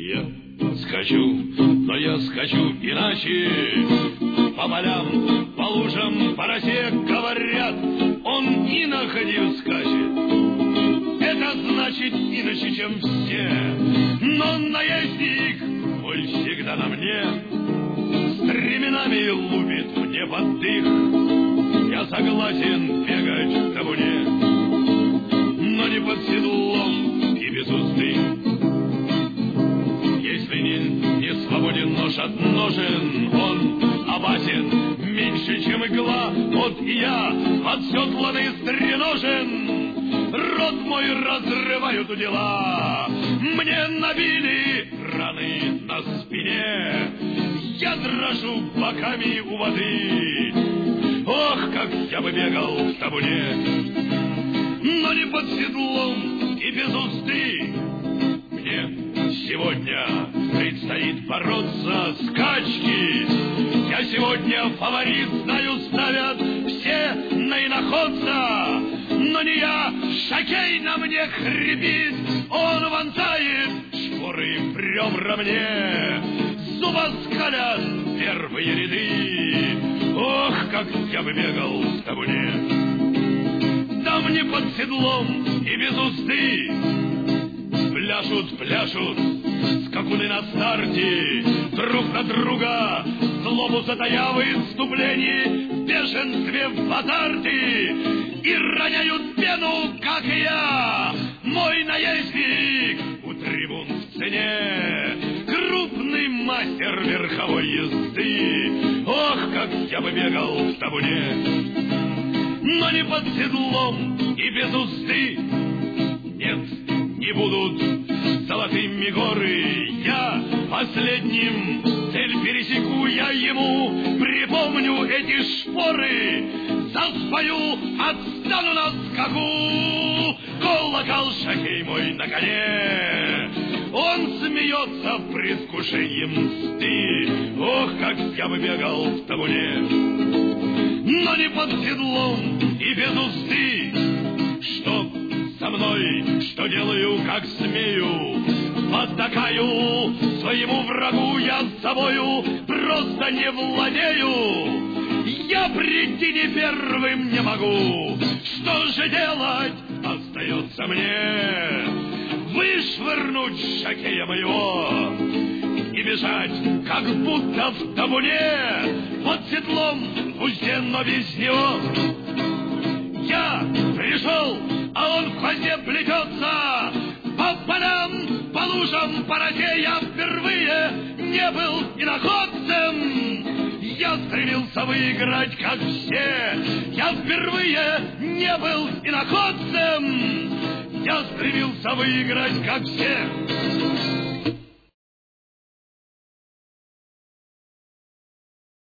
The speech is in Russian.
Я скачу, но я скачу иначе. По полям, по лужам, по росе, говорят, он иноходью скачет. Это значит иначе, чем все. Но наездник мой всегда на мне, стременами лупит мне под дых. Я согласен бегать в табуне, но не под седлом и без узды. Если не свободен нож от ножен, он опасен меньше, чем игла. Вот и я под седлами стреножен, рот мой разрывают удила. Мне набили раны на спине, я дрожу боками у воды. Ох, как я бы бегал в табуне, но не под седлом и без узды. Мне сегодня предстоит бороться с качки. Я сегодня фаворит, знаю, ставят все на иноходца. Но не я, шокей на мне хрипит, он вонзает шпоры в ребра мне. Зубоскалят первые ряды. Ох, как я бы бегал в табуне, да мне под седлом и без узды. Пляшут, пляшут скакуны на старте, друг на друга, злобу затая в выступлении, в бешенстве, в азарте, и роняют пену, как и я. Мой наездник у трибун в цене, крупный мастер верховой езды. Ох, как я бы бегал в табуне, но не под седлом и без узды. Нет, не будут золотыми горы, я последним цель пересеку, я ему припомню эти шпоры, заспою, отстану на скаку. Колокол шокей мой на коне, он смеется в предвкушении мсты. Ох, как я бы бегал в табуне, но не под седлом и без узды. Что со мной, что делаю, как смею, потакаю своему врагу, я с собою просто не владею. Я прийти не первым не могу. Что же делать остается мне? Вышвырнуть шокея моего и бежать, как будто в табуне, под седлом в узде, но без него. Я пришел, а он в хвосте плетется. По полям, по лужам, по росе я впервые не был иноходцем. Я стремился выиграть, как все. Я впервые не был иноходцем. Я стремился выиграть, как все.